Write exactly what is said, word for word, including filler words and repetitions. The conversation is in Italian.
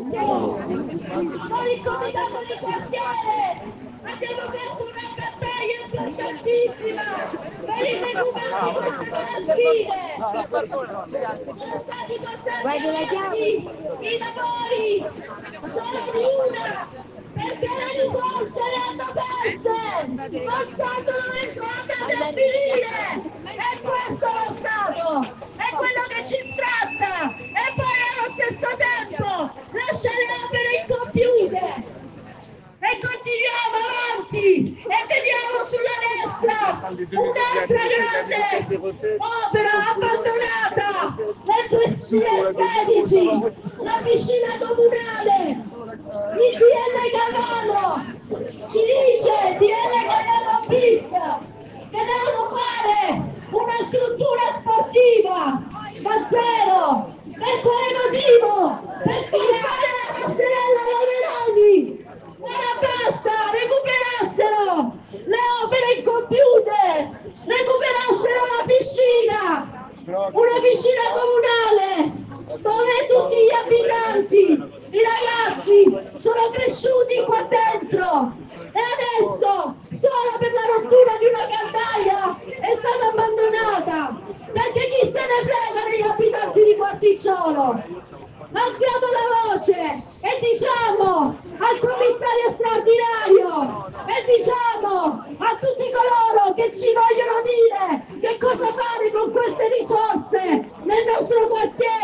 Con il comitato di quartiere abbiamo aperto una battaglia importantissima per il recupero di queste palazzine. Sono stati portati avanti i lavori solo di una, perché le risorse le hanno perse, non sanno dove sono andate a finire. E questo è lo Stato, è quello che ci sfratta e poi allo stesso tempo lascia le opere incompiute. E continuiamo avanti e vediamo sulla destra un'altra grande opera abbandonata nel duemilasedici, la piscina comunale. Il D L Gavano ci dice, D L Gavano bis, che devono fare una struttura sportiva da zero. Per quale motivo? Per fare la passerella Laverani. Ma basta, recuperassero le opere incompiute, recuperassero la piscina, una piscina comunale dove tutti gli abitanti, i ragazzi sono cresciuti qua dentro e adesso solo per la rottura di una caldaia è stata abbandonata, perché chi se ne frega degli abitanti di Quarticciolo? Alziamo la voce e diciamo al commissario straordinario e diciamo a tutti coloro che ci vogliono dire che cosa fare con queste risorse nel nostro quartiere.